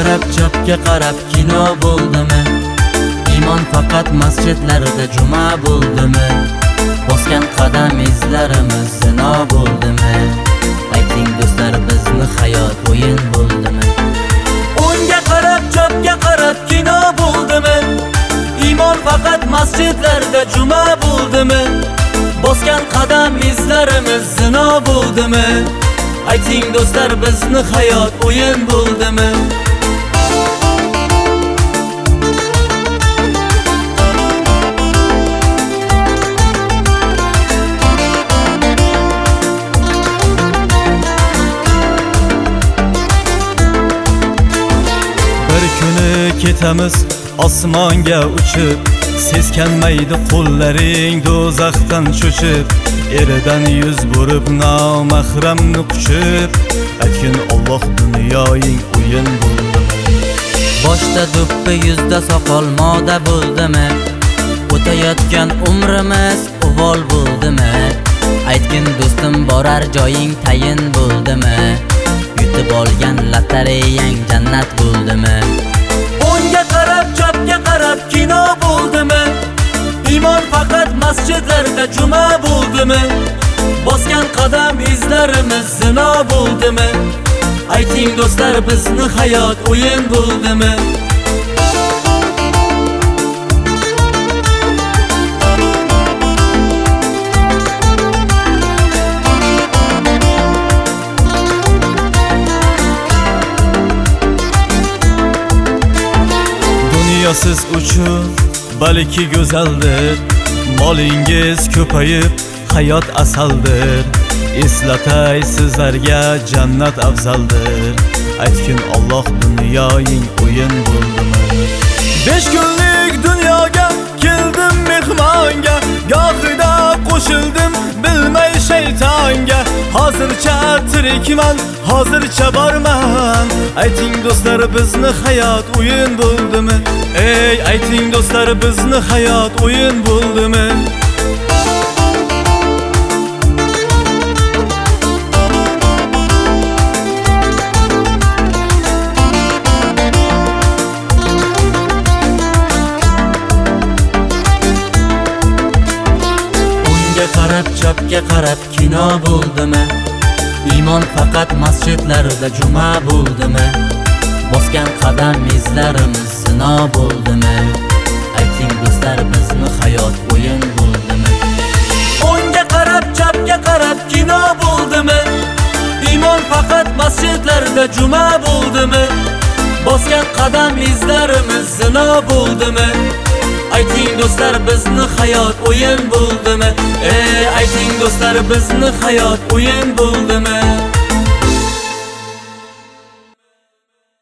qarab, chapga qarab kino bo'ldimi? Iymon faqat masjidlarda juma bo'ldimi? Bosgan qadam izlarimiz zino bo'ldimi? Ayting do'stlar, bizni hayot o'yin bo'ldimi? O'ngga qarab, chapga qarab kino bo'ldimi? Iymon faqat masjidlarda juma bo'ldimi? Bosgan qadam izlarimiz zino bo'ldimi? Ayting do'stlar, bizni hayot o'yin bo'ldimi? Bir kuni ketamiz osmonga uchib, seskanmaydi qo'llaring do'zaxdan cho'chib, eridan yuz burib nomahramni quchib, aytgin Alloh dunyoying o'yin bo'ldimi? Boshda do'ppi, yuzda soqol moda bo'ldimi? O'tayotgan umrimiz uvol bo'ldimi? Aytgin do'stim, borar joying tayin bo'ldimi? Yutib olgan lotereyang jannat bo'ldimi? O'ngga qarab, chapga qarab kino bo'ldimi? Iymon faqat masjidlarda juma bo'ldimi? Bosgan qadam izlarimiz zino bo'ldimi? Ayting do'stlar, bizni hayot o'yin bo'ldimi? Siz uchun balki go'zaldir, molingiz ko'payib hayot asaldir. Eslatay sizlarga jannat afzaldir. Aytgin Alloh dunyoying o'yin bo'ldimi? 5 kunlik dunyoga keldim mehmonga, gohida qo'shildim bilmay shaytonga. Hozircha tirikman, hozircha borman. Ayting do'stlar, bizni hayot o'yin bo'ldimi? Ey, ayting do'stlar, bizni hayot o'yin bo'ldimi? O'ngga qarab, chapga qarab kino bo'ldimi? Iymon faqat masjidlarda juma bo'ldimi? Bosgan qadam izlarimiz zino bo'ldimi? Ayting do'stlar, bizni hayot o'yin bo'ldimi? O'ngga qarab, chapga qarab kino bo'ldimi? Iymon faqat masjidlarda juma bo'ldimi? Bosgan qadam izlarimiz zino bo'ldimi? Ayting do'stlar, bizni hayot o'yin bo'ldimi? Ayting do'stlar, bizni hayot o'yin bo'ldimi?